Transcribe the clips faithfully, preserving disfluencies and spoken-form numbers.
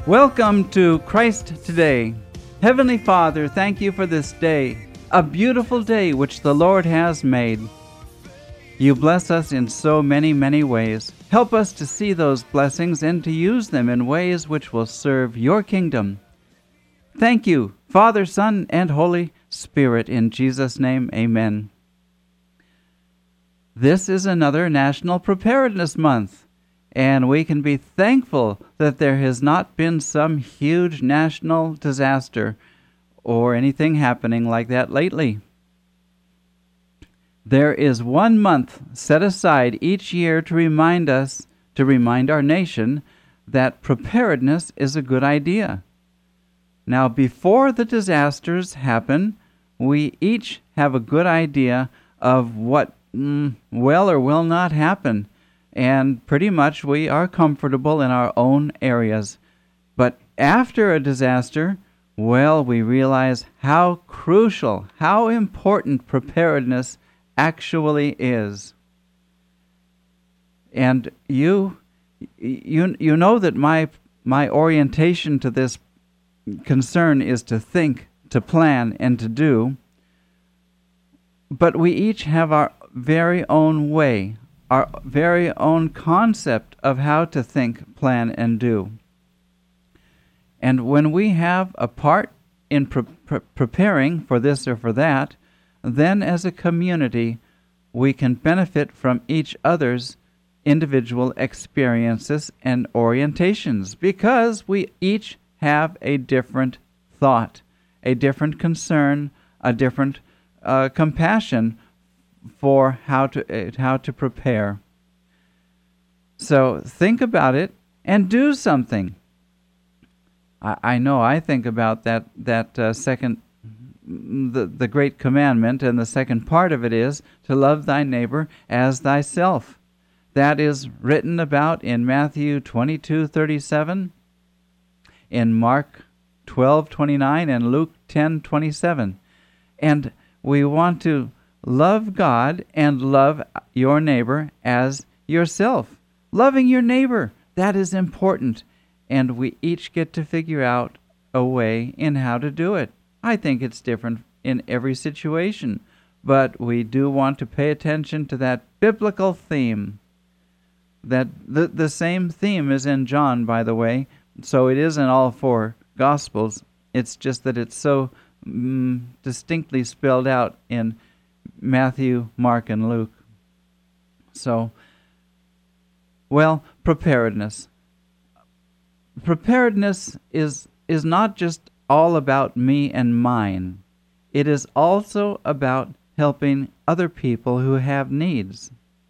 Welcome to Christ Today. Heavenly Father, thank you for this day, a beautiful day which the Lord has made. You bless us in so many, many ways. Help us to see those blessings and to use them in ways which will serve your kingdom. Thank you, Father, Son, and Holy Spirit. In Jesus' name, amen. This is another National Preparedness Month, and we can be thankful that there has not been some huge national disaster or anything happening like that lately. There is one month set aside each year to remind us, to remind our nation, that preparedness is a good idea. Now, before the disasters happen, we each have a good idea of what mm, will or will not happen, and pretty much we are comfortable in our own areas. But after a disaster, well, we realize how crucial, how important preparedness actually is. And you you you know that my my orientation to this concern is to think, to plan, and to do. But we each have our very own way, our very own concept of how to think, plan, and do. And when we have a part in pre- pre- preparing for this or for that, then as a community, we can benefit from each other's individual experiences and orientations, because we each have a different thought, a different concern, a different uh, compassion for how to uh, how to prepare. So think about it and do something. I, I know I think about that that uh, second, the the great commandment, and the second part of it is to love thy neighbor as thyself. That is written about in Matthew twenty-two thirty-seven, in Mark twelve twenty-nine, and Luke ten twenty-seven. And we want to love God and love your neighbor as yourself. Loving your neighbor, that is important. And we each get to figure out a way in how to do it. I think it's different in every situation, but we do want to pay attention to that biblical theme. That the, the same theme is in John, by the way, so it is in all four Gospels. It's just that it's so mm, distinctly spelled out in Matthew, Mark, and Luke. So, well, preparedness. Preparedness is is not just all about me and mine. It is also about helping other people who have needs.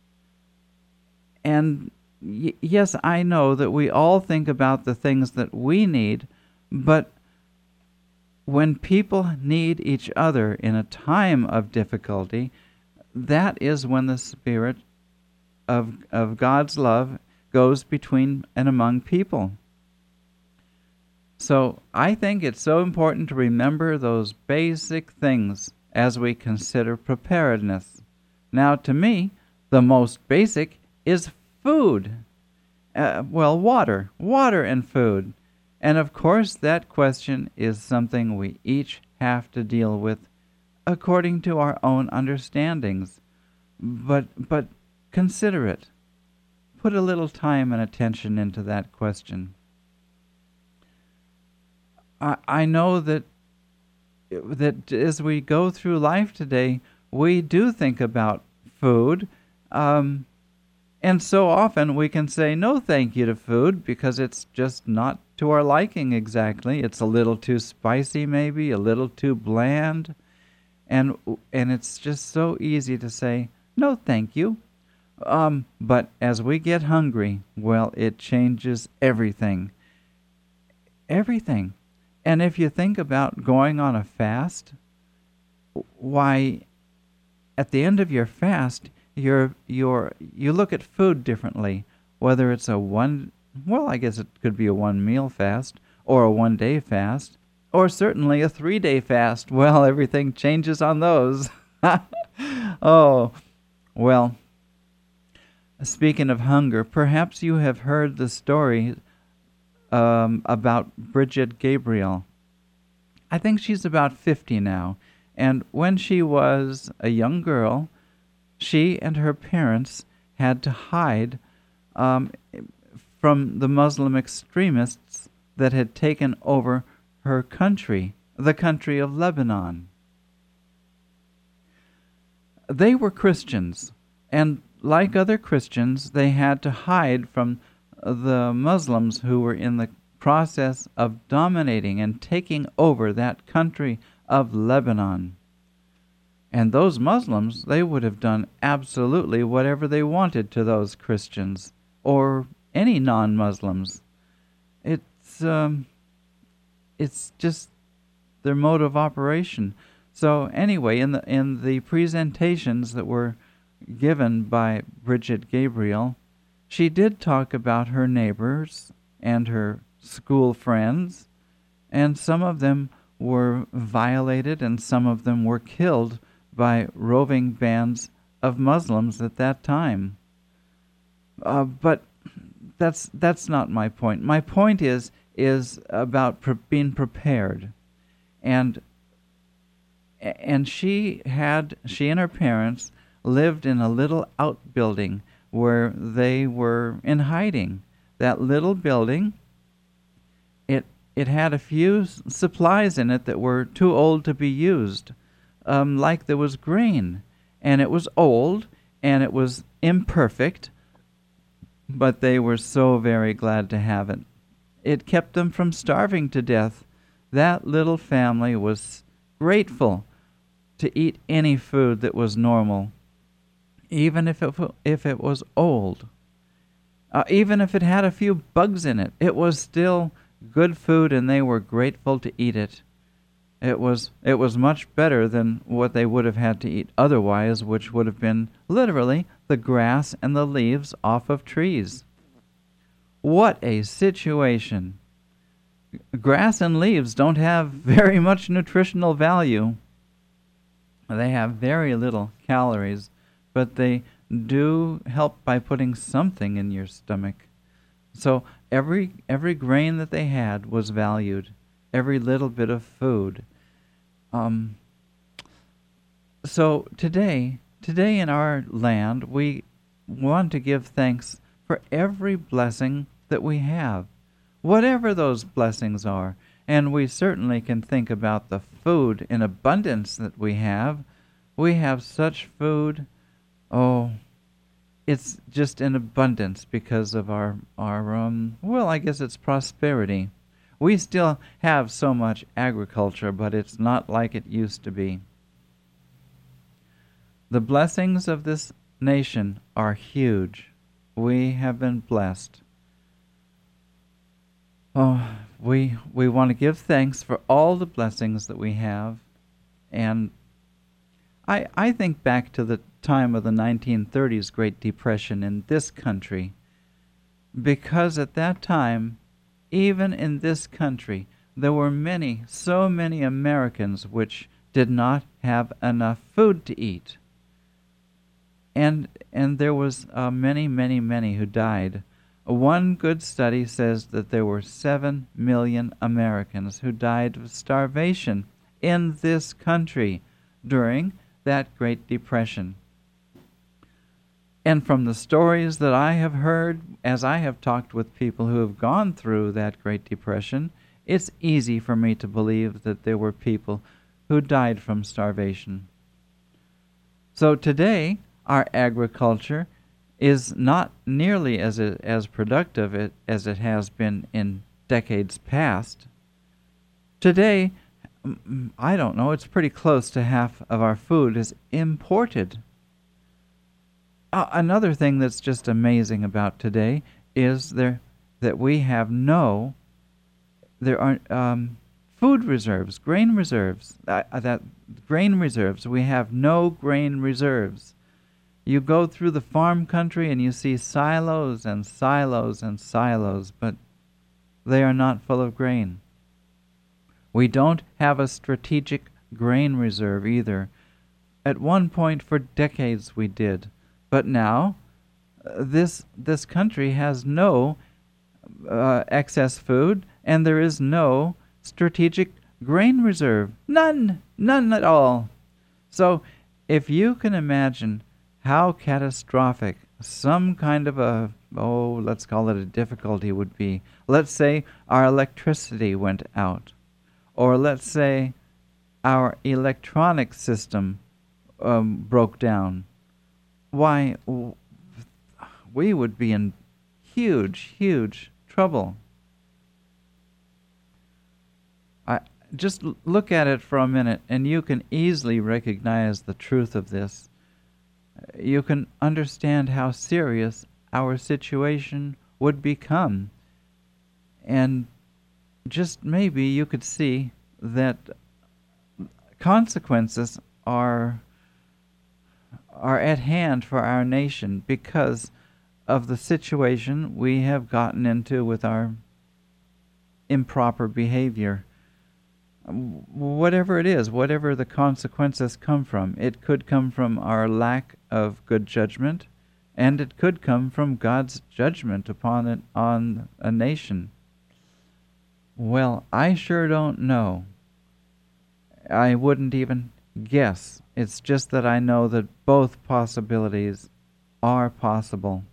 And y- yes, I know that we all think about the things that we need, but when people need each other in a time of difficulty, that is when the Spirit of of God's love goes between and among people. So I think it's so important to remember those basic things as we consider preparedness. Now, to me, the most basic is food. Uh, well, water. Water and food. And of course, that question is something we each have to deal with according to our own understandings. But but consider it. Put a little time and attention into that question. I, I know that that as we go through life today, we do think about food. Um, and so often we can say no thank you to food because it's just not to our liking exactly. It's a little too spicy maybe, a little too bland. And and it's just so easy to say, no thank you. Um, but as we get hungry, well, it changes everything. Everything. And if you think about going on a fast, why, at the end of your fast, you're, you're, you look at food differently, whether it's a one, well, I guess it could be a one-meal fast, or a one-day fast, or certainly a three-day fast. Well, everything changes on those. Oh, well, speaking of hunger, perhaps you have heard the story um, about Bridget Gabriel. I think she's about fifty now. And when she was a young girl, she and her parents had to hide um, from the Muslim extremists that had taken over her country, the country of Lebanon. They were Christians, and like other Christians, they had to hide from the Muslims who were in the process of dominating and taking over that country of Lebanon. And those Muslims, they would have done absolutely whatever they wanted to those Christians or any non-Muslims. It's um, it's just their mode of operation. So anyway, in the in the presentations that were given by Bridget Gabriel, she did talk about her neighbors and her school friends, and some of them were violated and some of them were killed by roving bands of Muslims at that time. Uh, but that's that's not my point. My point is is about pre- being prepared, and and she had she and her parents lived in a little outbuilding where they were in hiding. That little building, it it had a few s- supplies in it that were too old to be used. Um, like there was grain, and it was old, and it was imperfect, but they were so very glad to have it. It kept them from starving to death. That little family was grateful to eat any food that was normal, even if it, if it was old. Uh, even if it had a few bugs in it, it was still good food, and they were grateful to eat it. It was it was much better than what they would have had to eat otherwise, which would have been literally the grass and the leaves off of trees. What a situation! Grass and leaves don't have very much nutritional value. They have very little calories, but they do help by putting something in your stomach. So every every grain that they had was valued, every little bit of food. Um, so today, today in our land, we want to give thanks for every blessing that we have, whatever those blessings are. And we certainly can think about the food in abundance that we have. We have such food. Oh, it's just in abundance because of our, our um, well, I guess it's prosperity. We still have so much agriculture, but it's not like it used to be. The blessings of this nation are huge. We have been blessed. Oh, we we want to give thanks for all the blessings that we have. And I I think back to the time of the nineteen thirties Great Depression in this country, because at that time, even in this country, there were many, so many Americans which did not have enough food to eat. And and there was uh, many, many, many who died. One good study says that there were seven million Americans who died of starvation in this country during that Great Depression. And from the stories that I have heard, as I have talked with people who have gone through that Great Depression, it's easy for me to believe that there were people who died from starvation. So today, our agriculture is not nearly as as productive it, as it has been in decades past. Today, I don't know, it's pretty close to half of our food is imported. Uh, another thing that's just amazing about today is there that we have no, there are um, food reserves, grain reserves. Uh, that grain reserves. We have no grain reserves. You go through the farm country and you see silos and silos and silos, but they are not full of grain. We don't have a strategic grain reserve either. At one point for decades we did. But now, uh, this this country has no uh, excess food, and there is no strategic grain reserve. None. None at all. So if you can imagine how catastrophic some kind of a, oh, let's call it a difficulty would be. Let's say our electricity went out. Or let's say our electronic system um, broke down. Why, w- we would be in huge, huge trouble. I just l- look at it for a minute, and you can easily recognize the truth of this. You can understand how serious our situation would become. And just maybe you could see that consequences are are at hand for our nation because of the situation we have gotten into with our improper behavior. Whatever it is, whatever the consequences come from, it could come from our lack of good judgment, and it could come from God's judgment upon it, on a nation. Well, I sure don't know. I wouldn't even guess. It's just that I know that both possibilities are possible.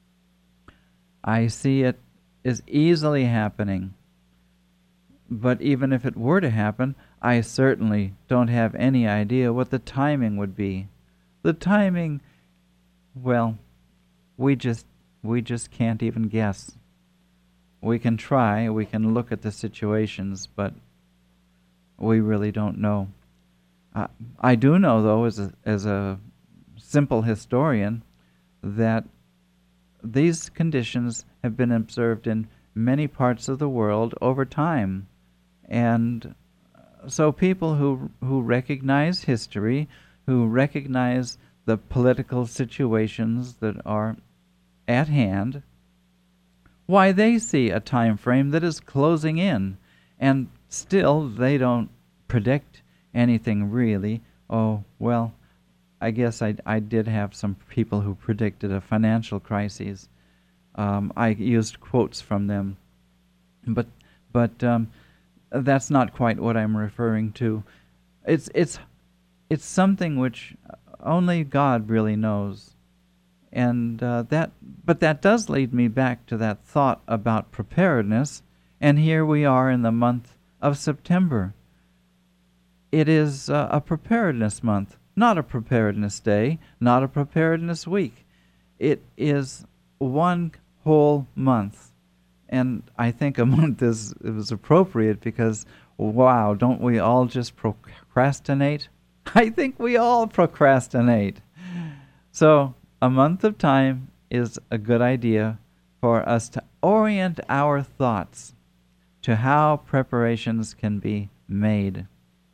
I see it is easily happening. But even if it were to happen, I certainly don't have any idea what the timing would be. The timing, well, we just we just can't even guess. We can try, we can look at the situations, but we really don't know. Uh, I do know, though, as a, as a simple historian, that these conditions have been observed in many parts of the world over time. And so people who who recognize history, who recognize the political situations that are at hand, why, they see a time frame that is closing in, and still they don't predict anything really. Oh, well, I guess I, I did have some people who predicted a financial crisis. Um, I used quotes from them, but but um, that's not quite what I'm referring to. It's it's it's something which only God really knows. And uh, that, but that does lead me back to that thought about preparedness. And here we are in the month of September. It is uh, a preparedness month, not a preparedness day, not a preparedness week. It is one whole month. And I think a month is, is appropriate because, wow, don't we all just procrastinate? I think we all procrastinate. So a month of time is a good idea for us to orient our thoughts to how preparations can be made.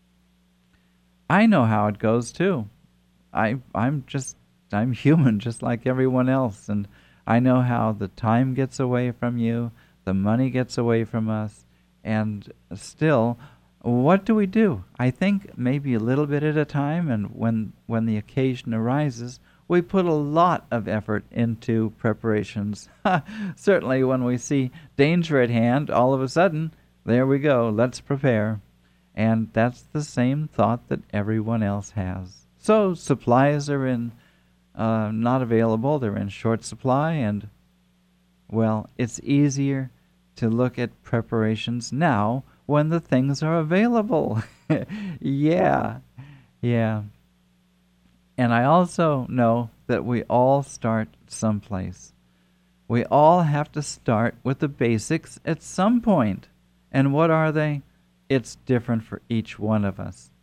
I know how it goes too. I I'm just I'm human just like everyone else, and I know how the time gets away from you, the money gets away from us, and still, what do we do? I think maybe a little bit at a time, and when when the occasion arises, we put a lot of effort into preparations. Certainly when we see danger at hand, all of a sudden, there we go, let's prepare. And that's the same thought that everyone else has. So supplies are in uh, not available, they're in short supply, and, well, it's easier to look at preparations now when the things are available. yeah, yeah. And I also know that we all start someplace. We all have to start with the basics at some point. And what are they? It's different for each one of us.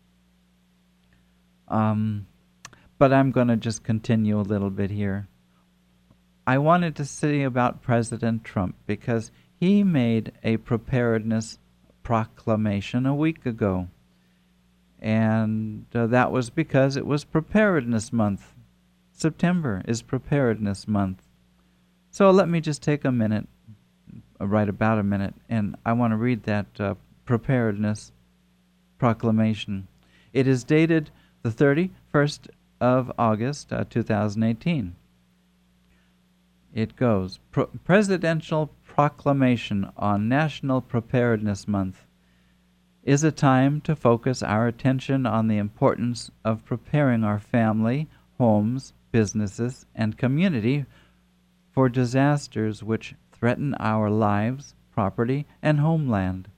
Um, but I'm going to just continue a little bit here. I wanted to say about President Trump because he made a preparedness proclamation a week ago. And uh, that was because it was Preparedness Month. September is Preparedness Month. So let me just take a minute, uh, right about a minute, and I want to read that uh, Preparedness Proclamation. It is dated the thirty-first of August, uh, two thousand eighteen. It goes, Pro- Presidential proclamation on National Preparedness Month is a time to focus our attention on the importance of preparing our family, homes, businesses, and community for disasters which threaten our lives, property, and homeland.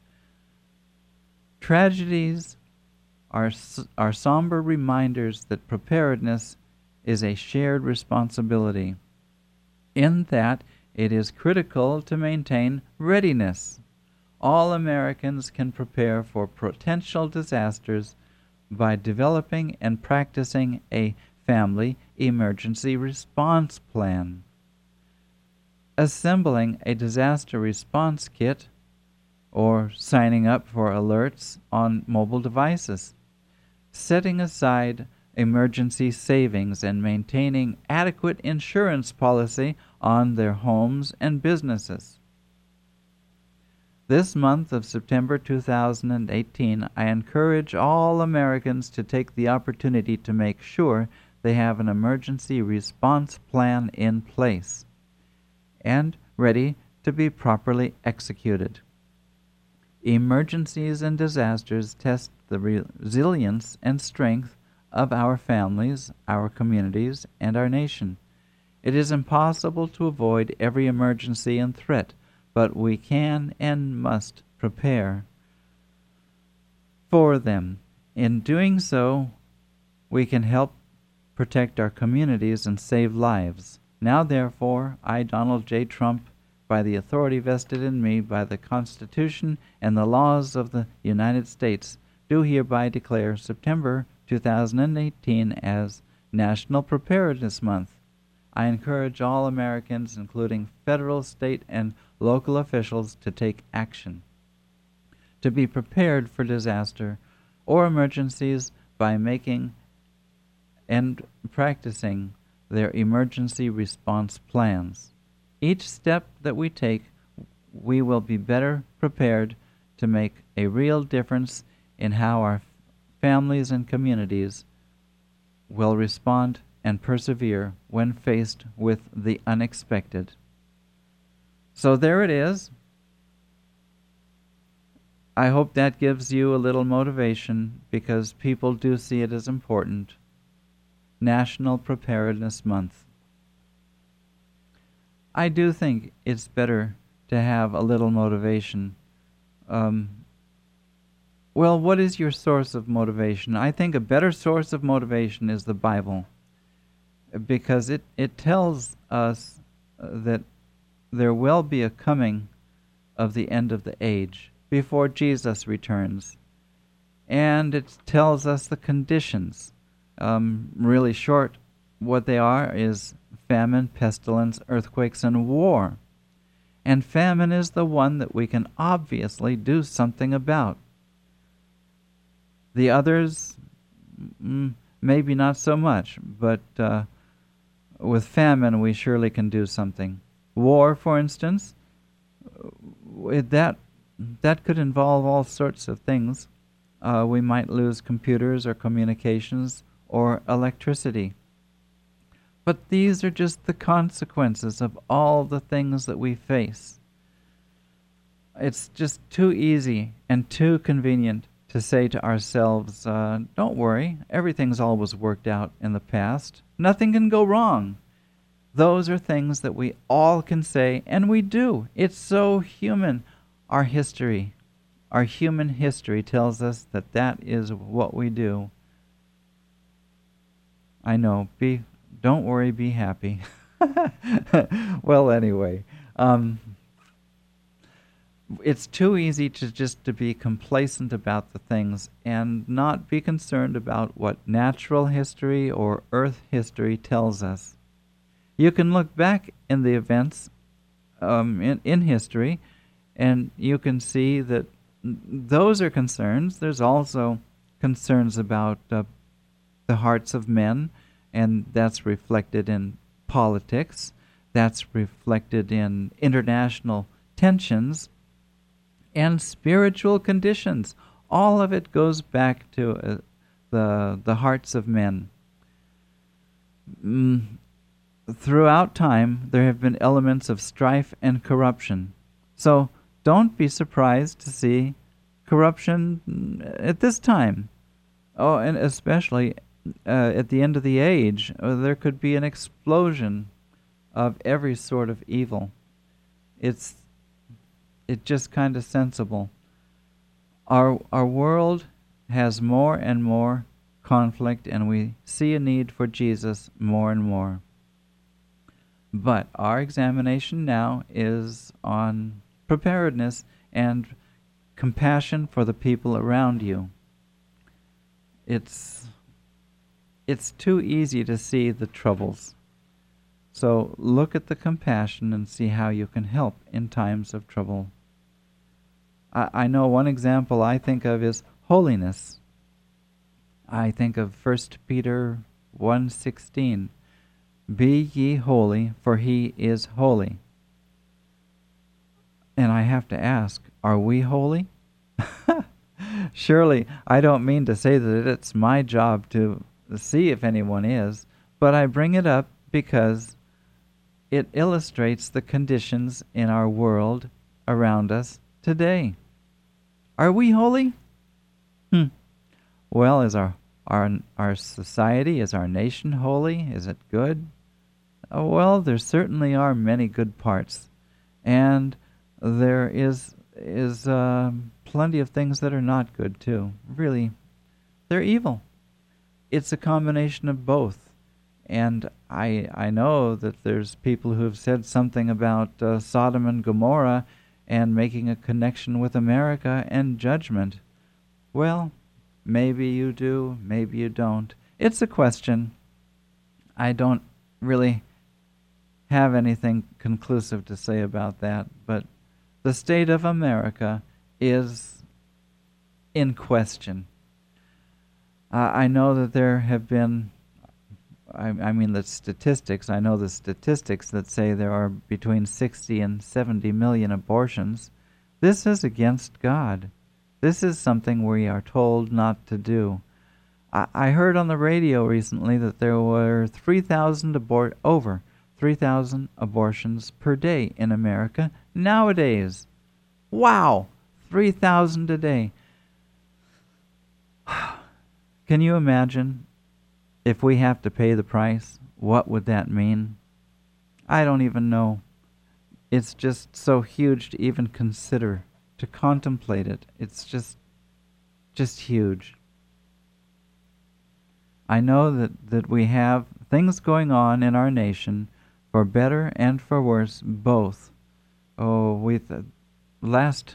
Tragedies are, are somber reminders that preparedness is a shared responsibility, in that it is critical to maintain readiness. All Americans can prepare for potential disasters by developing and practicing a family emergency response plan, assembling a disaster response kit, or signing up for alerts on mobile devices, setting aside emergency savings and maintaining adequate insurance policy on their homes and businesses. This month of September two thousand eighteen, I encourage all Americans to take the opportunity to make sure they have an emergency response plan in place and ready to be properly executed. Emergencies and disasters test the resilience and strength of our families, our communities, and our nation. It is impossible to avoid every emergency and threat, but we can and must prepare for them. In doing so, we can help protect our communities and save lives. Now, therefore, I, Donald J. Trump, by the authority vested in me by the Constitution and the laws of the United States, do hereby declare September two thousand eighteen as National Preparedness Month. I encourage all Americans, including federal, state, and local officials, to take action, to be prepared for disaster or emergencies by making and practicing their emergency response plans. Each step that we take, we will be better prepared to make a real difference in how our families and communities will respond and persevere when faced with the unexpected. So there it is. I hope that gives you a little motivation, because people do see it as important. National Preparedness Month. I do think it's better to have a little motivation. Um, well, what is your source of motivation? I think a better source of motivation is the Bible, because it, it tells us uh, that there will be a coming of the end of the age before Jesus returns. And it tells us the conditions. Um, really short, what they are is famine, pestilence, earthquakes, and war. And famine is the one that we can obviously do something about. The others, mm, maybe not so much, but uh, with famine we surely can do something. War, for instance, that that could involve all sorts of things. Uh, we might lose computers or communications or electricity. But these are just the consequences of all the things that we face. It's just too easy and too convenient to say to ourselves, uh, don't worry, everything's always worked out in the past. Nothing can go wrong. Those are things that we all can say, and we do. It's so human. Our history, our human history tells us that that is what we do. I know, be, don't worry, be happy. Well, anyway, um, it's too easy to just to be complacent about the things and not be concerned about what natural history or earth history tells us. You can look back in the events um, in, in history, and you can see that those are concerns. There's also concerns about uh, the hearts of men, and that's reflected in politics. That's reflected in international tensions and spiritual conditions. All of it goes back to uh, the the hearts of men. Mm. Throughout time, there have been elements of strife and corruption. So don't be surprised to see corruption at this time. Oh, and especially uh, at the end of the age, uh, there could be an explosion of every sort of evil. It's it's just kind of sensible. Our our world has more and more conflict, and we see a need for Jesus more and more. But our examination now is on preparedness and compassion for the people around you. It's it's too easy to see the troubles. So look at the compassion and see how you can help in times of trouble. I, I know one example I think of is holiness. I think of First Peter one sixteen. Be ye holy, for he is holy. And I have to ask, are we holy? Surely, I don't mean to say that it's my job to see if anyone is, but I bring it up because it illustrates the conditions in our world around us today. Are we holy? Hmm. Well, is our our our society, is our nation holy? Is it good? Oh, well, there certainly are many good parts, and there is is uh, plenty of things that are not good too. Really, they're evil. It's a combination of both. And I I know that there's people who have said something about uh, Sodom and Gomorrah and making a connection with America and judgment. Well, maybe you do, maybe you don't. It's a question. I don't really have anything conclusive to say about that, but the state of America is in question. Uh, I know that there have been, I, I mean the statistics, I know the statistics that say there are between sixty and seventy million abortions. This is against God. This is something we are told not to do. I, I heard on the radio recently that there were three thousand abort over three thousand abortions per day in America nowadays. Wow! three thousand a day. Can you imagine if we have to pay the price? What would that mean? I don't even know. It's just so huge to even consider, to contemplate it. It's just, just huge. I know that, that we have things going on in our nation for better and for worse, both. Oh, we th- last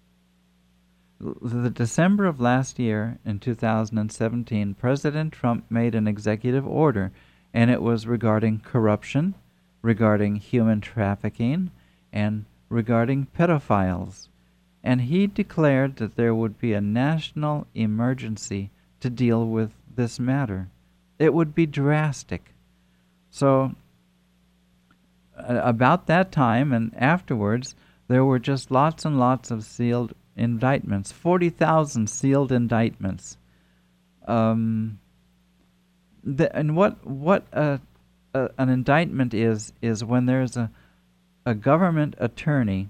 the December of last year, in two thousand seventeen, President Trump made an executive order, and it was regarding corruption, regarding human trafficking, and regarding pedophiles. And he declared that there would be a national emergency to deal with this matter. It would be drastic. So, uh, about that time and afterwards, there were just lots and lots of sealed indictments, forty thousand sealed indictments. Um, the, and what what a, a, an indictment is, is when there's a, a government attorney,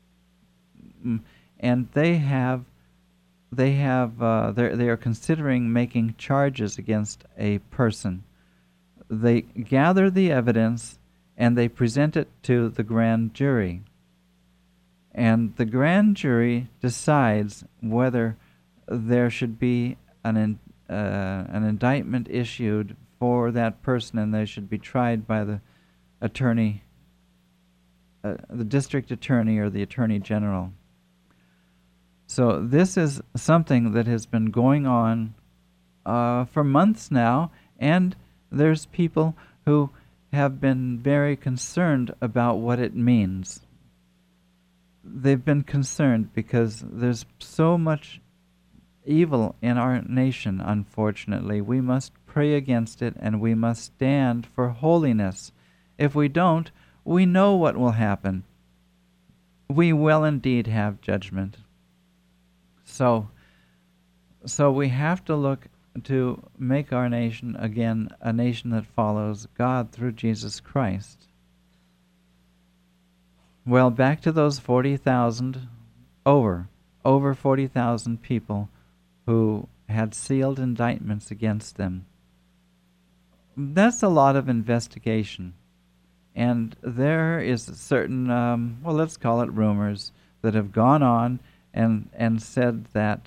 and they have they have uh, they they are considering making charges against a person. They gather the evidence and they present it to the grand jury. And the grand jury decides whether there should be an in, uh, an indictment issued for that person, and they should be tried by the attorney, uh, the district attorney or the attorney general. So this is something that has been going on uh, for months now, and there's people who have been very concerned about what it means. They've been concerned because there's so much evil in our nation, unfortunately. We must pray against it, and we must stand for holiness. If we don't, we know what will happen. We will indeed have judgment. So, so we have to look to make our nation, again, a nation that follows God through Jesus Christ. Well, back to those forty thousand, over, over forty thousand people who had sealed indictments against them. That's a lot of investigation. And there is a certain, um, well, let's call it rumors, that have gone on and, and said that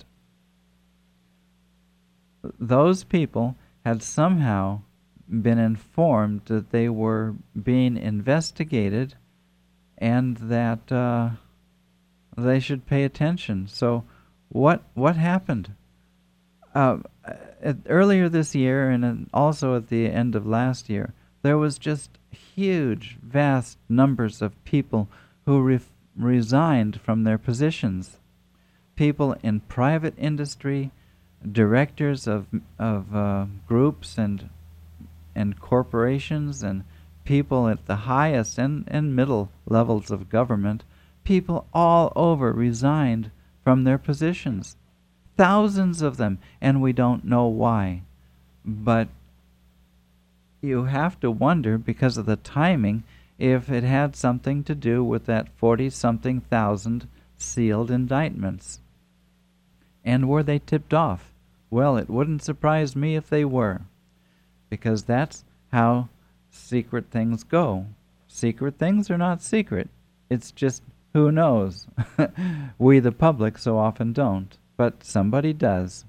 those people had somehow been informed that they were being investigated and that uh, they should pay attention. So what what happened? Uh, at, earlier this year and also at the end of last year, there was just huge, vast numbers of people who re- resigned from their positions. People in private industry, directors of of uh, groups and and corporations, and people at the highest and, and middle levels of government, people all over resigned from their positions. Thousands of them, and we don't know why. But you have to wonder, because of the timing, if it had something to do with that forty-something thousand sealed indictments. And were they tipped off? Well, it wouldn't surprise me if they were, because that's how secret things go. Secret things are not secret. It's just who knows. We, the public, so often don't, but somebody does.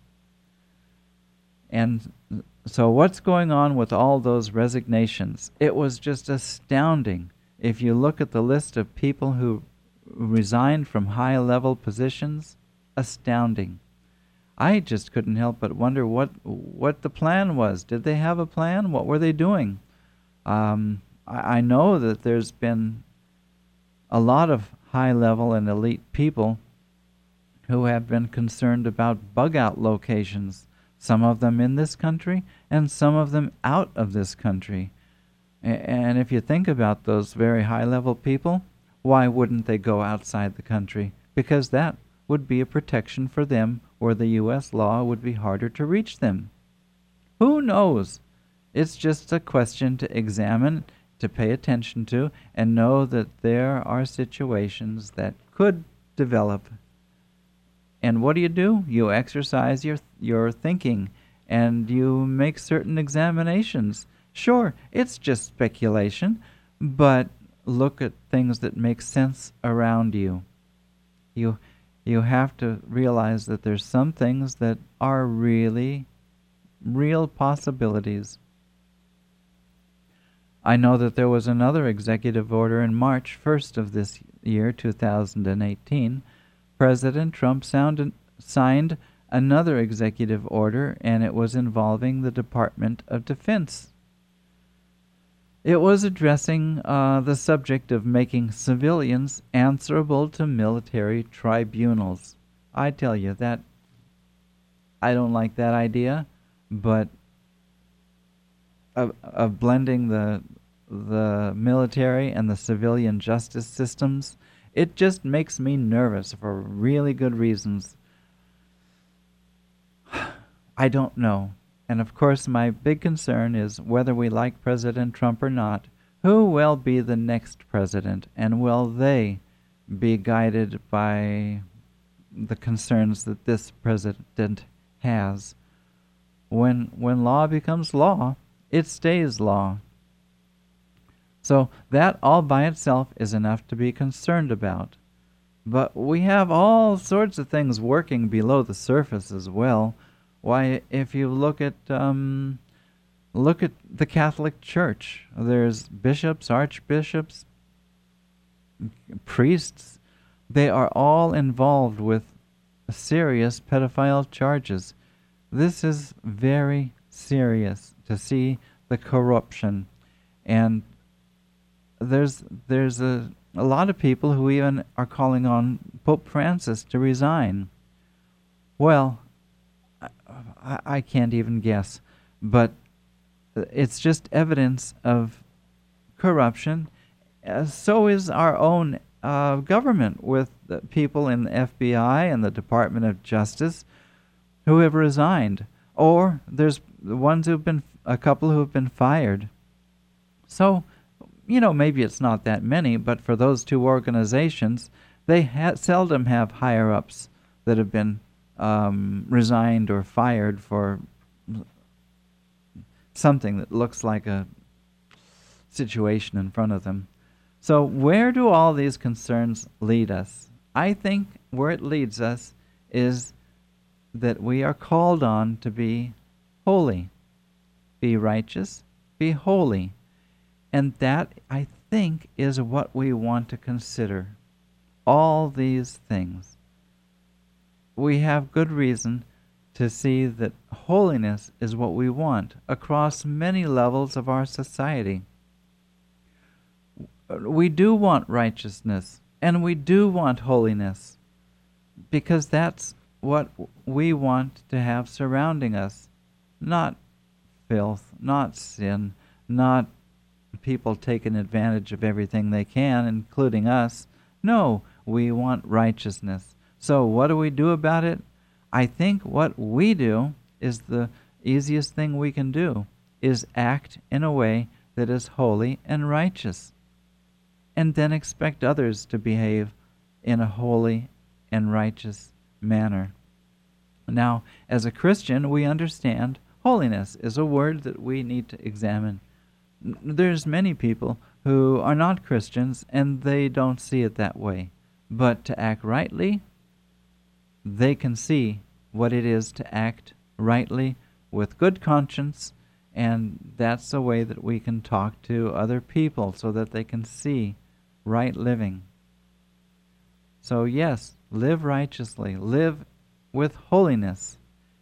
And so what's going on with all those resignations? It was just astounding. If you look at the list of people who resigned from high-level positions, astounding. I just couldn't help but wonder what what the plan was. Did they have a plan? What were they doing? Um, I, I know that there's been a lot of high-level and elite people who have been concerned about bug-out locations, some of them in this country and some of them out of this country. A- and if you think about those very high-level people, why wouldn't they go outside the country? Because that would be a protection for them, where the U S law would be harder to reach them. Who knows? It's just a question to examine, to pay attention to, and know that there are situations that could develop. And what do you do? You exercise your your thinking, and you make certain examinations. Sure, it's just speculation, but look at things that make sense around you. You you have to realize that there's some things that are really real possibilities. I know that there was another executive order in March first of this year, two thousand eighteen. President Trump sound, signed another executive order, and it was involving the Department of Defense. It was addressing uh, the subject of making civilians answerable to military tribunals. I tell you that I don't like that idea, but of, of blending the the military and the civilian justice systems, it just makes me nervous for really good reasons. I don't know. And of course, my big concern is whether we like President Trump or not, who will be the next president, and will they be guided by the concerns that this president has? When when law becomes law, it stays law. So that all by itself is enough to be concerned about. But we have all sorts of things working below the surface as well. Why, if you look at um, look at the Catholic Church, there's bishops, archbishops, priests. They are all involved with serious pedophile charges. This is very serious to see the corruption. And there's there's a, a lot of people who even are calling on Pope Francis to resign. Well, I, I can't even guess, but it's just evidence of corruption. Uh, so is our own uh, government, with the people in the F B I and the Department of Justice who have resigned, or there's the ones who've been, a couple who have been fired. So you know, maybe it's not that many, but for those two organizations, they ha- seldom have higher-ups that have been um, resigned or fired for something that looks like a situation in front of them. So where do all these concerns lead us? I think where it leads us is that we are called on to be holy, be righteous, be holy. And that, I think, is what we want to consider. All these things. We have good reason to see that holiness is what we want across many levels of our society. We do want righteousness, and we do want holiness, because that's what we want to have surrounding us. Not filth, not sin, not people taking advantage of everything they can, including us. No, we want righteousness. So what do we do about it? I think what we do is the easiest thing we can do, is act in a way that is holy and righteous, and then expect others to behave in a holy and righteous manner. Now, as a Christian, we understand holiness is a word that we need to examine. There's many people who are not Christians and they don't see it that way. But to act rightly, they can see what it is to act rightly with good conscience, and that's a way that we can talk to other people so that they can see right living. So yes, live righteously, live with holiness.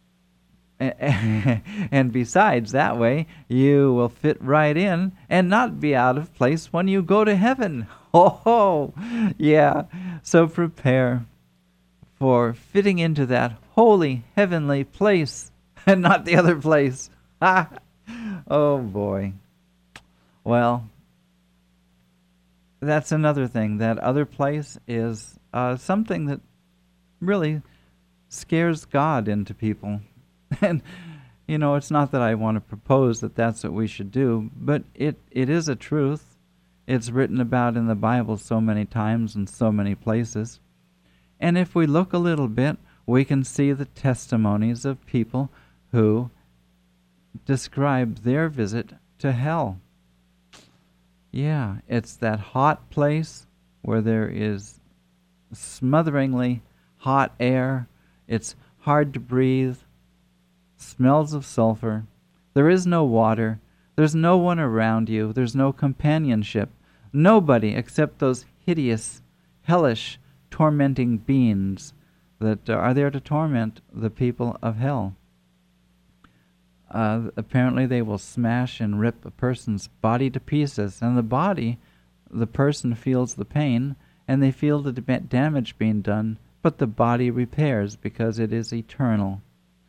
And besides, that way, you will fit right in and not be out of place when you go to heaven. Oh, yeah. So prepare for fitting into that holy heavenly place and not the other place. Oh, boy. Well, that's another thing. That other place is uh, something that really scares God into people. And, you know, it's not that I want to propose that that's what we should do, but it, it is a truth. It's written about in the Bible so many times in so many places. And if we look a little bit, we can see the testimonies of people who describe their visit to hell. Yeah, it's that hot place where there is smotheringly hot air. It's hard to breathe. Smells of sulfur. There is no water. There's no one around you. There's no companionship. Nobody except those hideous, hellish, tormenting beings that are there to torment the people of hell. Uh, apparently they will smash and rip a person's body to pieces, and the body, the person feels the pain, and they feel the da- damage being done, but the body repairs because it is eternal.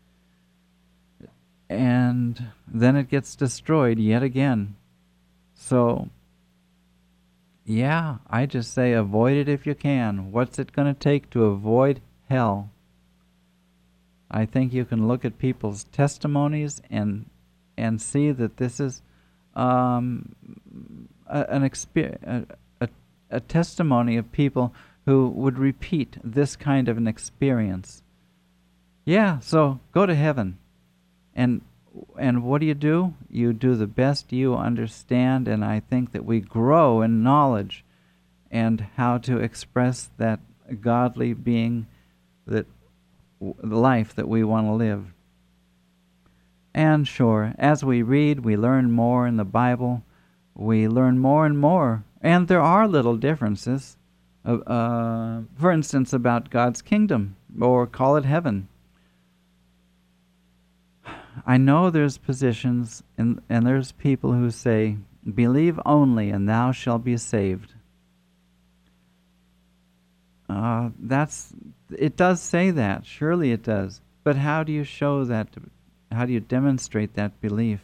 And then it gets destroyed yet again. So, yeah, I just say avoid it if you can. What's it going to take to avoid hell? I think you can look at people's testimonies and and see that this is um, a, an exper- a, a, a testimony of people who would repeat this kind of an experience. Yeah, so go to heaven. And and what do you do? You do the best you understand, and I think that we grow in knowledge and how to express that godly being, that w- life that we want to live. And sure, as we read, we learn more in the Bible. We learn more and more, and there are little differences. Uh, uh, for instance, about God's kingdom, or call it heaven. I know there's positions and, and there's people who say, believe only and thou shalt be saved. Uh, that's, it does say that, surely it does. But how do you show that, how do you demonstrate that belief?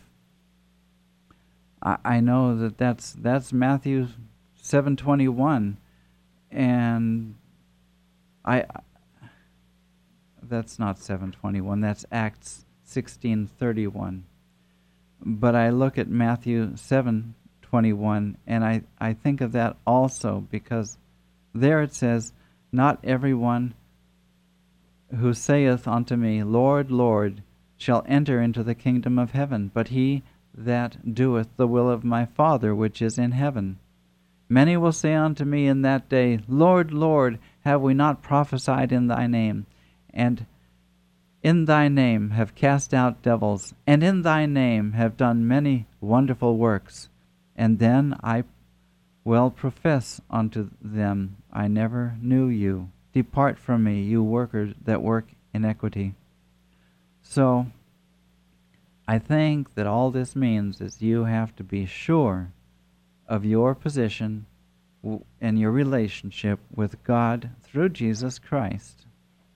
I, I know that that's, that's Matthew seven twenty-one, and I, that's not seven twenty-one, that's Acts sixteen thirty-one. But I look at Matthew seven twenty-one, and I, I think of that also because there it says, not everyone who saith unto me, Lord, Lord, shall enter into the kingdom of heaven, but he that doeth the will of my Father which is in heaven. Many will say unto me in that day, Lord, Lord, have we not prophesied in thy name, and in thy name have cast out devils, and in thy name have done many wonderful works? And then I will profess unto them, I never knew you. Depart from me, you workers that work iniquity. So, I think that all this means is you have to be sure of your position and your relationship with God through Jesus Christ.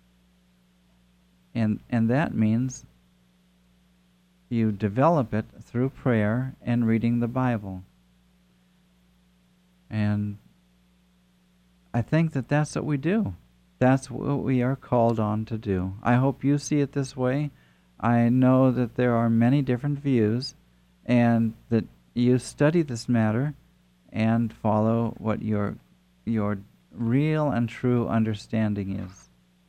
And and that means you develop it through prayer and reading the Bible. And I think that that's what we do. That's what we are called on to do. I hope you see it this way. I know that there are many different views, and that you study this matter and follow what your your real and true understanding is.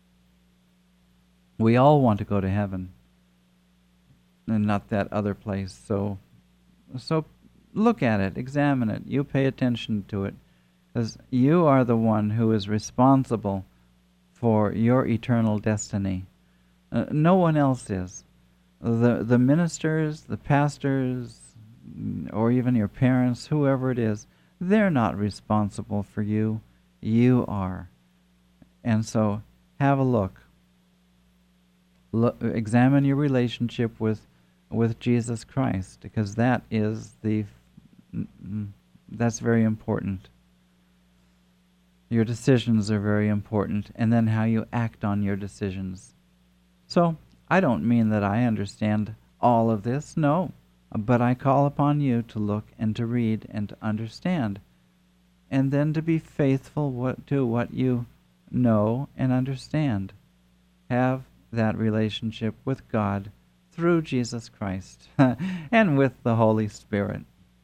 We all want to go to heaven, and not that other place. So, so look at it, examine it. You pay attention to it, because you are the one who is responsible for your eternal destiny. Uh, no one else is. The the ministers, the pastors, or even your parents, whoever it is, they're not responsible for you. You are. And so have a look. Look, examine your relationship with with Jesus Christ, because that is the that's very important. Your decisions are very important, and then how you act on your decisions. So, I don't mean that I understand all of this, no, but I call upon you to look and to read and to understand, and then to be faithful what, to what you know and understand. Have that relationship with God through Jesus Christ and with the Holy Spirit.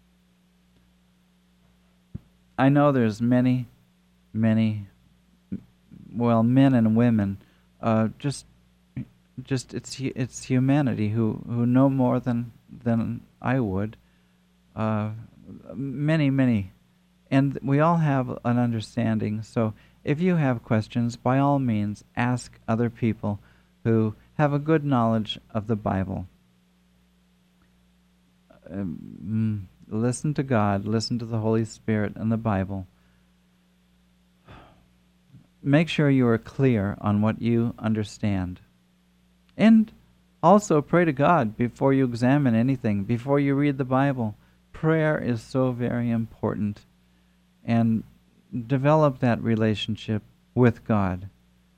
I know there's many, many, well, men and women, uh, just, just it's it's humanity who, who know more than than I would. Uh, many, many, and we all have an understanding. So if you have questions, by all means, ask other people who have a good knowledge of the Bible. Um, listen to God, listen to the Holy Spirit and the Bible. Make sure you are clear on what you understand. And also pray to God before you examine anything, before you read the Bible. Prayer is so very important. And develop that relationship with God.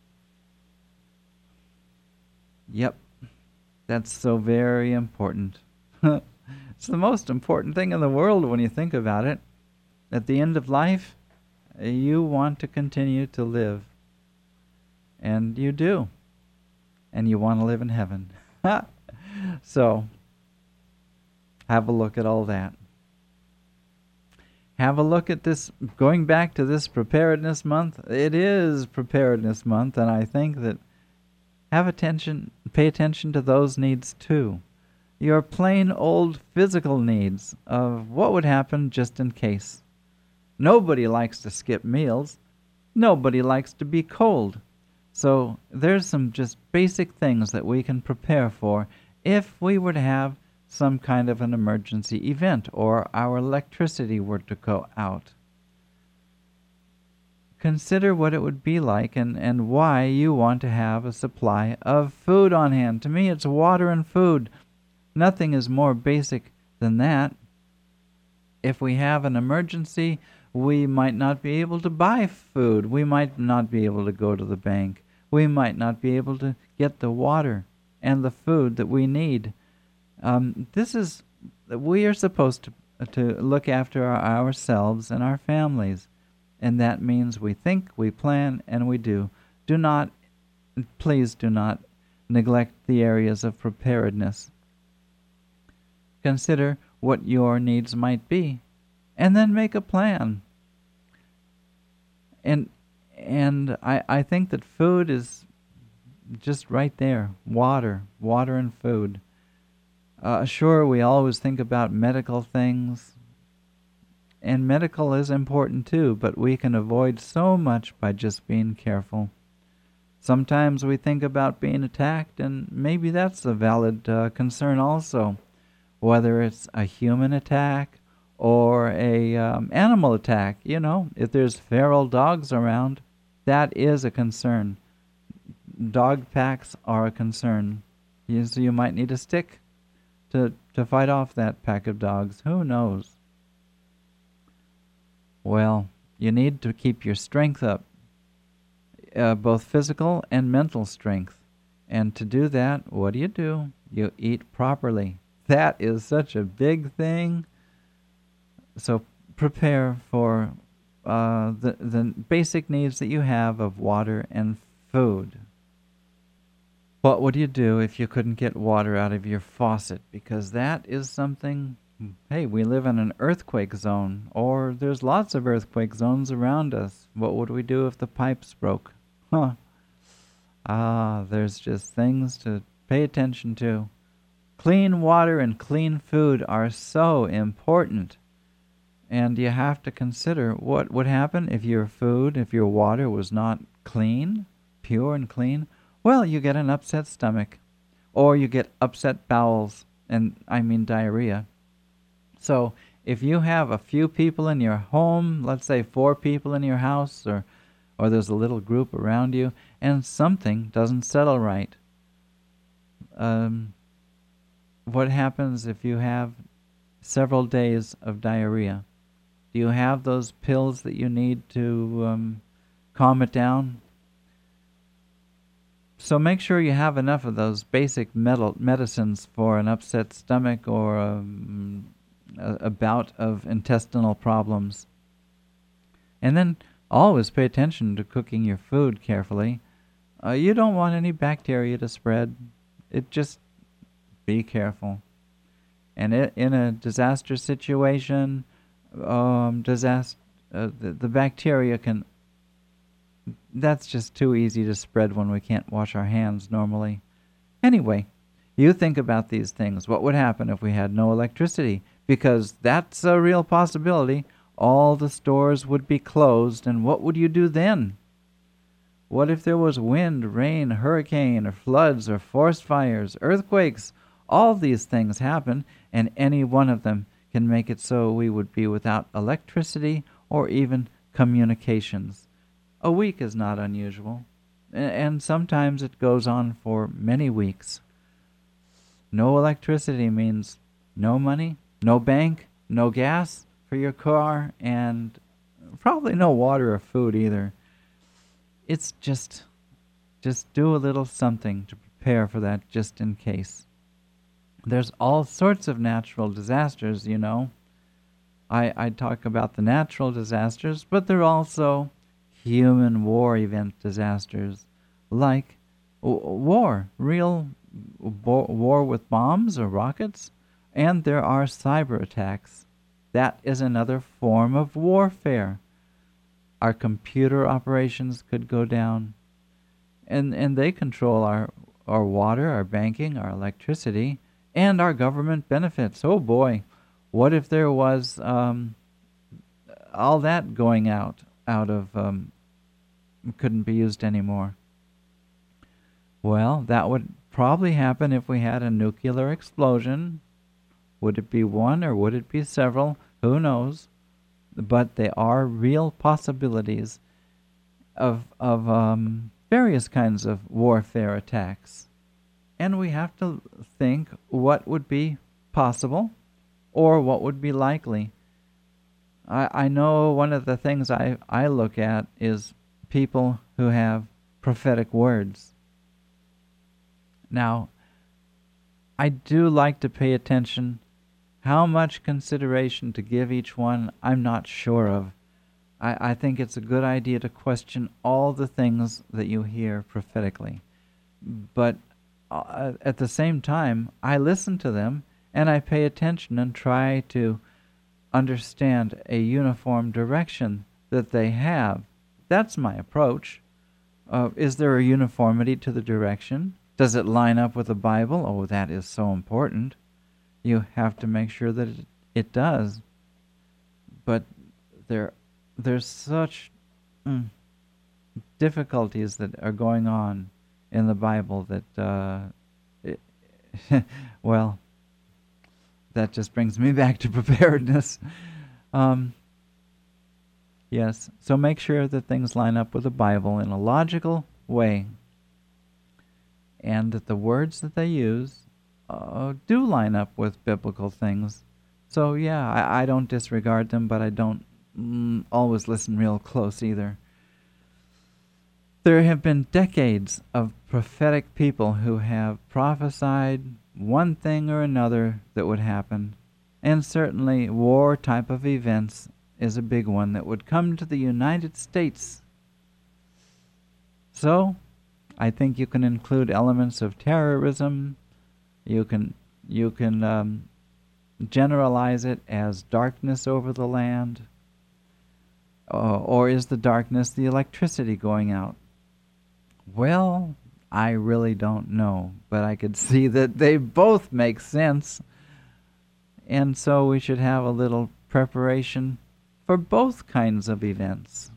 Yep, that's so very important. It's the most important thing in the world when you think about it. At the end of life, you want to continue to live. And you do. And you want to live in heaven. So, have a look at all that. Have a look at this, going back to this preparedness month. It is preparedness month, and I think that have attention, pay attention to those needs too. Your plain old physical needs of what would happen just in case. Nobody likes to skip meals. Nobody likes to be cold. So there's some just basic things that we can prepare for if we were to have some kind of an emergency event or our electricity were to go out. Consider what it would be like and, and why you want to have a supply of food on hand. To me, it's water and food. Nothing is more basic than that. If we have an emergency, we might not be able to buy food. We might not be able to go to the bank. We might not be able to get the water and the food that we need. Um, this is, we are supposed to, to look after our, ourselves and our families. And that means we think, we plan, and we do. Do not, please do not neglect the areas of preparedness. Consider what your needs might be. and then make a plan. And and I, I think that food is just right there. Water, water and food. Uh, sure, we always think about medical things, and medical is important too, but we can avoid so much by just being careful. Sometimes we think about being attacked, and maybe that's a valid uh, concern also, whether it's a human attack or a um, animal attack. You know, if there's feral dogs around, that is a concern. Dog packs are a concern. You, so you might need a stick to, to fight off that pack of dogs. Who knows? Well, you need to keep your strength up, uh, both physical and mental strength. And to do that, what do you do? You eat properly. That is such a big thing. So prepare for uh, the, the basic needs that you have of water and food. What would you do if you couldn't get water out of your faucet? Because that is something, hey, we live in an earthquake zone, or there's lots of earthquake zones around us. What would we do if the pipes broke? Huh. Ah, there's just things to pay attention to. Clean water and clean food are so important. And you have to consider what would happen if your food, if your water was not clean, pure and clean. Well, you get an upset stomach, or you get upset bowels, and I mean diarrhea. So if you have a few people in your home, let's say four people in your house, or, or there's a little group around you, and something doesn't settle right, um, what happens if you have several days of diarrhea? Do you have those pills that you need to um, calm it down? So make sure you have enough of those basic metal medicines for an upset stomach or um, a, a bout of intestinal problems. And then always pay attention to cooking your food carefully. Uh, you don't want any bacteria to spread. It just be careful. And it, in a disaster situation, um, disaster, uh, the, the bacteria can. That's just too easy to spread when we can't wash our hands normally. Anyway, you think about these things. What would happen if we had no electricity? Because that's a real possibility. All the stores would be closed, and what would you do then? What if there was wind, rain, hurricane, or floods, or forest fires, earthquakes? All these things happen, and any one of them can make it so we would be without electricity or even communications. A week is not unusual, and sometimes it goes on for many weeks. No electricity means no money, no bank, no gas for your car, and probably no water or food either. It's just, just do a little something to prepare for that just in case. There's all sorts of natural disasters, you know. I, I talk about the natural disasters, but there are also human war event disasters, like w- war, real bo- war with bombs or rockets, and there are cyber attacks. That is another form of warfare. Our computer operations could go down, and and they control our, our water, our banking, our electricity, and our government benefits. Oh boy, what if there was um, all that going out, out of, um, couldn't be used anymore? Well, that would probably happen if we had a nuclear explosion. Would it be one or would it be several? Who knows? But they are real possibilities of of um, various kinds of warfare attacks. And we have to think what would be possible or what would be likely. I, I know one of the things I, I look at is people who have prophetic words. Now, I do like to pay attention. How much consideration to give each one, I'm not sure of. I, I think it's a good idea to question all the things that you hear prophetically. But uh, at the same time, I listen to them and I pay attention and try to understand a uniform direction that they have. That's my approach. Uh, is there a uniformity to the direction? Does it line up with the Bible? Oh, that is so important. You have to make sure that it, it does. But there, there's such mm, difficulties that are going on in the Bible that, uh, it, well, that just brings me back to preparedness. Um, yes, so make sure that things line up with the Bible in a logical way, and that the words that they use uh, do line up with biblical things. So yeah, I, I don't disregard them, but I don't mm, always listen real close either. There have been decades of prophetic people who have prophesied one thing or another that would happen, and certainly war type of events is a big one that would come to the United States. So, I think you can include elements of terrorism. You can you can um, generalize it as darkness over the land, uh, or is the darkness the electricity going out? Well, I really don't know, but I could see that they both make sense. And so we should have a little preparation for both kinds of events.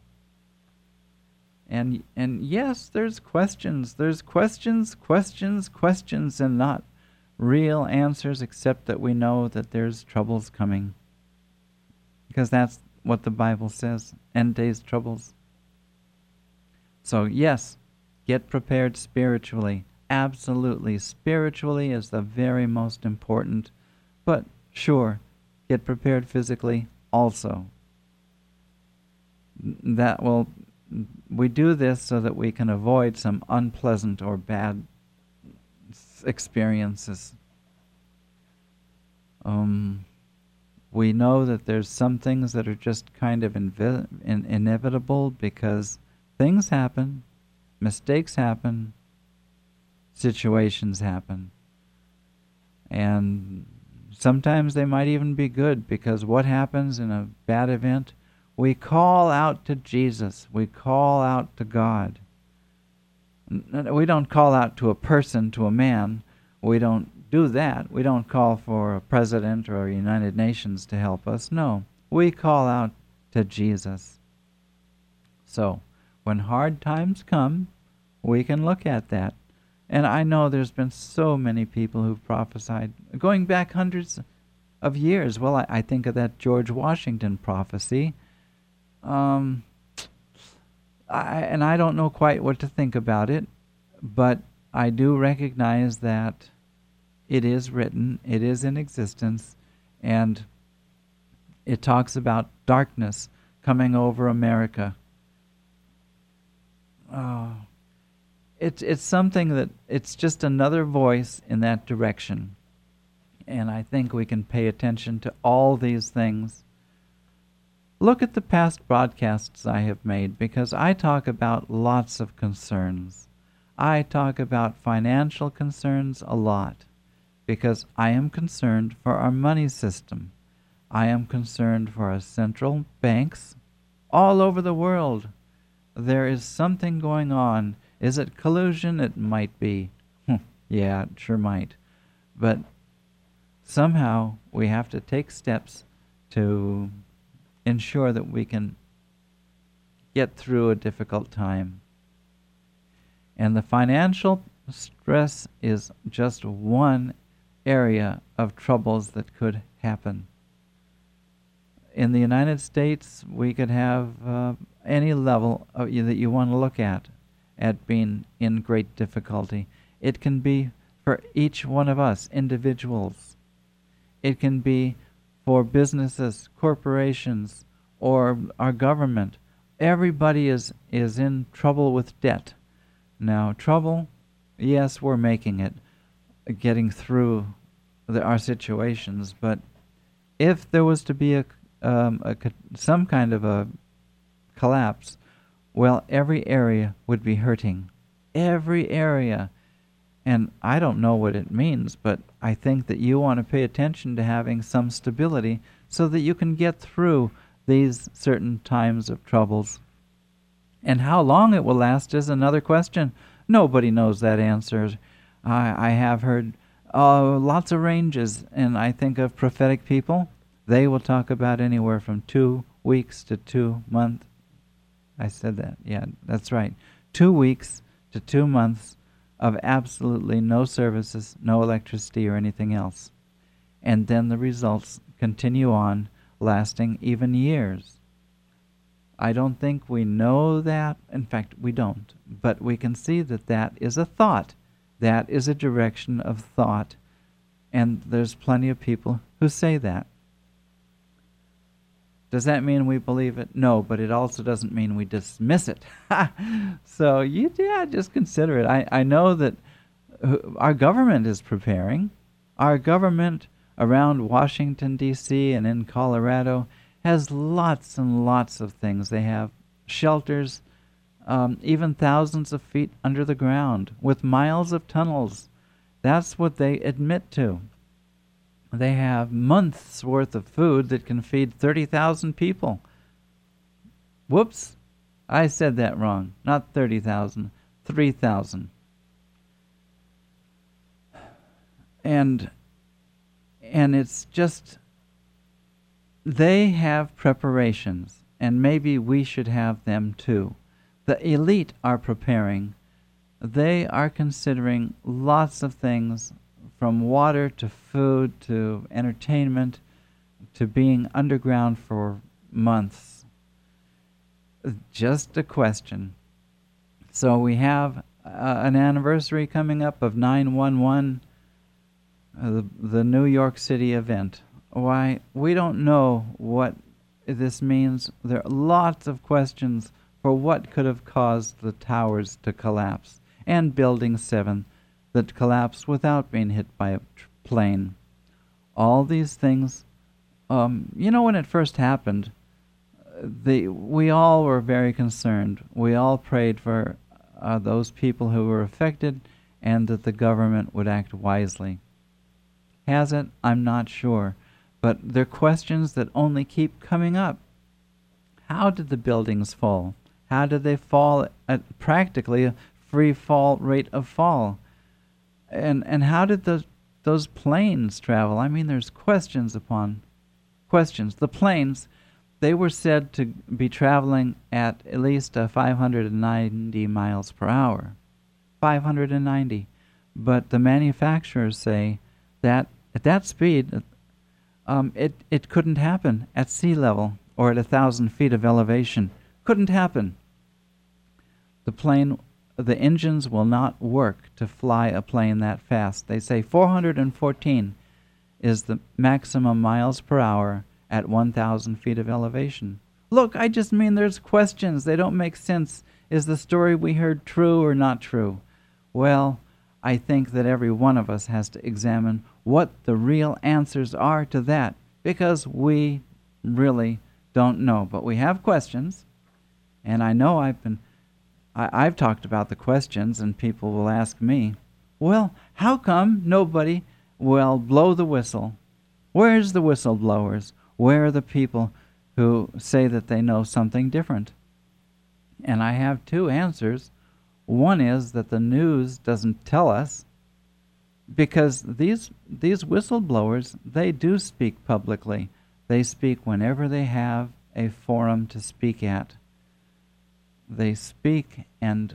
And and yes, there's questions. There's questions, questions, questions, and not real answers, except that we know that there's troubles coming. Because that's what the Bible says, end days troubles. So yes, get prepared spiritually. Absolutely. Spiritually is the very most important. But sure, get prepared physically also. That will, we do this so that we can avoid some unpleasant or bad experiences. Um, we know that there's some things that are just kind of invi- in- inevitable because things happen. Mistakes happen, situations happen, and sometimes they might even be good, because what happens in a bad event? We call out to Jesus. We call out to God. We don't call out to a person, to a man. We don't do that. We don't call for a president or a United Nations to help us. No, we call out to Jesus. So, when hard times come, we can look at that. And I know there's been so many people who've prophesied, going back hundreds of years. Well, I, I think of that George Washington prophecy. Um, I, and I don't know quite what to think about it, but I do recognize that it is written, it is in existence, and it talks about darkness coming over America. Oh, it's it's something that it's just another voice in that direction, and I think we can pay attention to all these things. Look at the past broadcasts I have made, because I talk about lots of concerns. I talk about financial concerns a lot, because I am concerned for our money system. I am concerned for our central banks all over the world. There is something going on. Is it collusion? It might be. Yeah, it sure might. But somehow we have to take steps to ensure that we can get through a difficult time. And the financial stress is just one area of troubles that could happen. In the United States, we could have uh, any level of you that you want to look at, at being in great difficulty. It can be for each one of us, individuals. It can be for businesses, corporations, or our government. Everybody is, is in trouble with debt. Now, trouble, yes, we're making it, getting through the, our situations, but if there was to be a Um, a, some kind of a collapse, well, every area would be hurting. Every area. And I don't know what it means, but I think that you want to pay attention to having some stability so that you can get through these certain times of troubles. And how long it will last is another question. Nobody knows that answer. I, I have heard uh, lots of ranges, and I think of prophetic people. They will talk about anywhere from two weeks to two months. I said that. Yeah, that's right. Two weeks to two months of absolutely no services, no electricity or anything else. And then the results continue on, lasting even years. I don't think we know that. In fact, we don't. But we can see that that is a thought. That is a direction of thought. And there's plenty of people who say that. Does that mean we believe it? No, but it also doesn't mean we dismiss it. So, you, yeah, just consider it. I, I know that our government is preparing. Our government around Washington, D C and in Colorado has lots and lots of things. They have shelters, um, even thousands of feet under the ground, with miles of tunnels. That's what they admit to. They have months' worth of food that can feed thirty thousand people. Whoops, I said that wrong. Not thirty thousand, three thousand. And, and it's just, they have preparations, and maybe we should have them too. The elite are preparing. They are considering lots of things, from water to food to entertainment to being underground for months. Just a question. So we have uh, an anniversary coming up of nine one one, uh, the, the New York City event. Why, we don't know what this means. There are lots of questions for what could have caused the towers to collapse, and Building seven that collapsed without being hit by a tr- plane. All these things, um, you know, when it first happened, the we all were very concerned. We all prayed for uh, those people who were affected, and that the government would act wisely. Has it? I'm not sure. But they're questions that only keep coming up. How did the buildings fall? How did they fall at practically a free fall rate of fall? And and how did those those planes travel? I mean, there's questions upon questions. The planes, they were said to be traveling at at least uh, five hundred ninety miles per hour. five hundred ninety. But the manufacturers say that at that speed, um, it, it couldn't happen at sea level or at a thousand feet of elevation. Couldn't happen. The plane, the engines will not work to fly a plane that fast. They say four hundred fourteen is the maximum miles per hour at one thousand feet of elevation. Look, I just mean there's questions. They don't make sense. Is the story we heard true or not true? Well, I think that every one of us has to examine what the real answers are to that, because we really don't know. But we have questions, and I know I've been, I, I've talked about the questions, and people will ask me, well, how come nobody will blow the whistle? Where's the whistleblowers? Where are the people who say that they know something different? And I have two answers. One is that the news doesn't tell us, because these these whistleblowers, they do speak publicly. They speak whenever they have a forum to speak at. They speak, and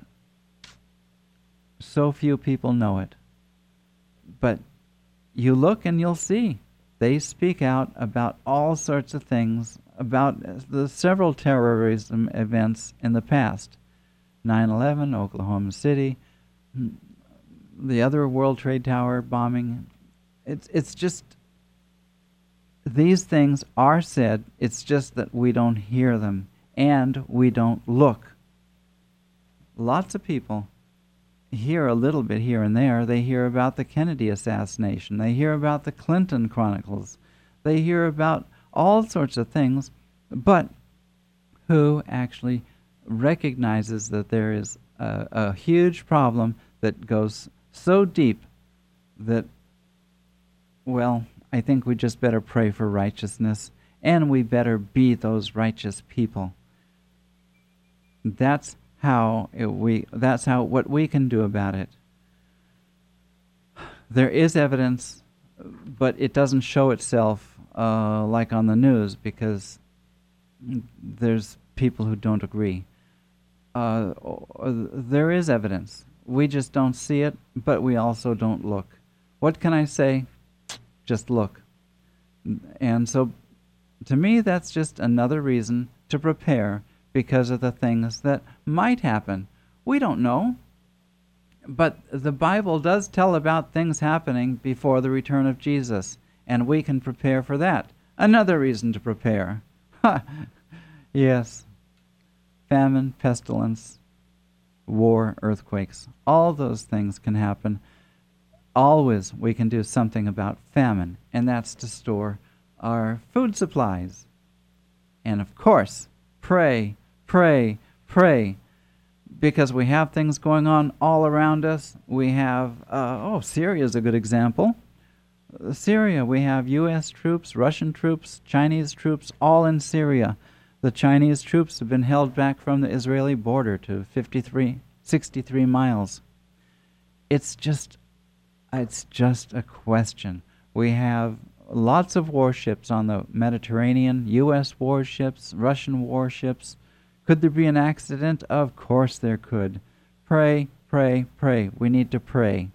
so few people know it. But you look and you'll see. They speak out about all sorts of things, about the several terrorism events in the past. nine eleven, Oklahoma City, the other World Trade Tower bombing. It's it's just, these things are said, it's just that we don't hear them, and we don't look. Lots of people hear a little bit here and there. They hear about the Kennedy assassination. They hear about the Clinton Chronicles. They hear about all sorts of things, but who actually recognizes that there is a, a huge problem that goes so deep that, well, I think we just better pray for righteousness and we better be those righteous people. That's how it, we. That's how what we can do about it. There is evidence, but it doesn't show itself uh, like on the news, because there's people who don't agree. Uh, there is evidence. We just don't see it, but we also don't look. What can I say? Just look. And so, to me, that's just another reason to prepare, because of the things that might happen. We don't know. But the Bible does tell about things happening before the return of Jesus, and we can prepare for that. Another reason to prepare. Yes. Famine, pestilence, war, earthquakes, all those things can happen. Always we can do something about famine, and that's to store our food supplies. And of course, pray, pray, pray, because we have things going on all around us. We have, uh, oh, Syria is a good example. Uh, Syria, we have U S troops, Russian troops, Chinese troops, all in Syria. The Chinese troops have been held back from the Israeli border to fifty-three, sixty-three miles. It's just, it's just a question. We have lots of warships on the Mediterranean, U S warships, Russian warships. Could there be an accident? Of course there could. Pray, pray, pray. We need to pray.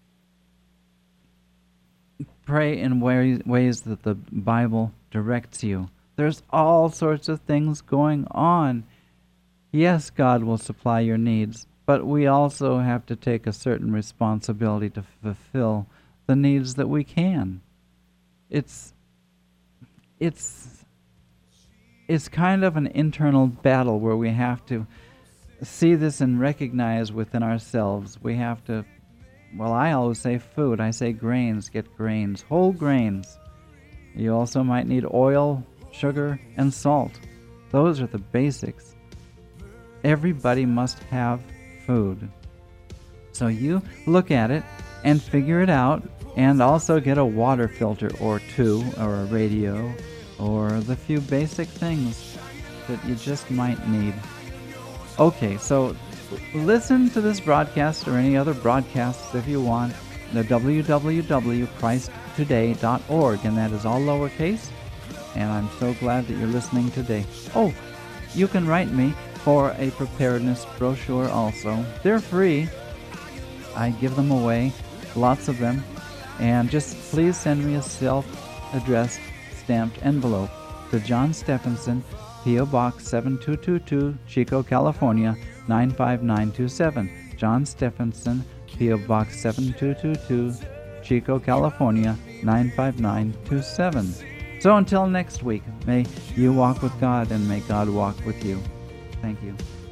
Pray in ways, ways that the Bible directs you. There's all sorts of things going on. Yes, God will supply your needs, but we also have to take a certain responsibility to fulfill the needs that we can. It's, it's, it's kind of an internal battle where we have to see this and recognize within ourselves. We have to, well, I always say food. I say grains, get grains, whole grains. You also might need oil, sugar, and salt. Those are the basics. Everybody must have food. So you look at it and figure it out, and also get a water filter or two, or a radio, or the few basic things that you just might need. Okay, so listen to this broadcast or any other broadcasts if you want. The w w w dot christ today dot org, and that is all lowercase. And I'm so glad that you're listening today. Oh, you can write me for a preparedness brochure also. They're free. I give them away, lots of them. And just please send me a self-addressed stamped envelope to John Stephenson, P O. Box seven two two two, Chico, California, nine five nine two seven. John Stephenson, P O. Box seven two two two, Chico, California, nine five nine two seven. So until next week, may you walk with God and may God walk with you. Thank you.